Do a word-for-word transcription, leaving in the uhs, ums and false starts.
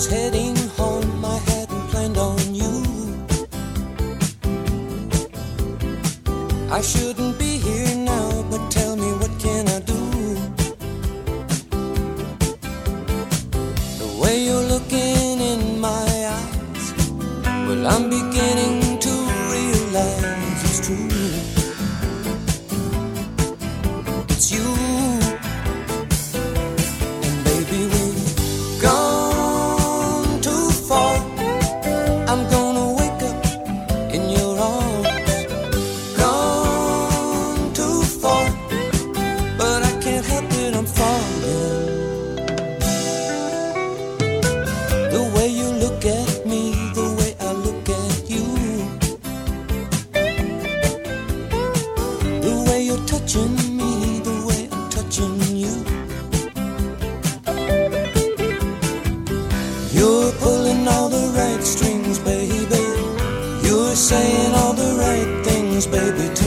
was heading home, I hadn't planned on you. I shouldn't be here now, but tell me, what can I do? The way you're looking in my eyes, well, I'm beginning to realize it's true. It's you. And baby, we've gone too far. I'm gonna wake up in your arms. Gone too far, but I can't help it, I'm falling. The way you look at me, the way I look at you, the way you're touching me, the way I'm touching you. You're pulling all the right strings, baby. You're saying all the right things, baby.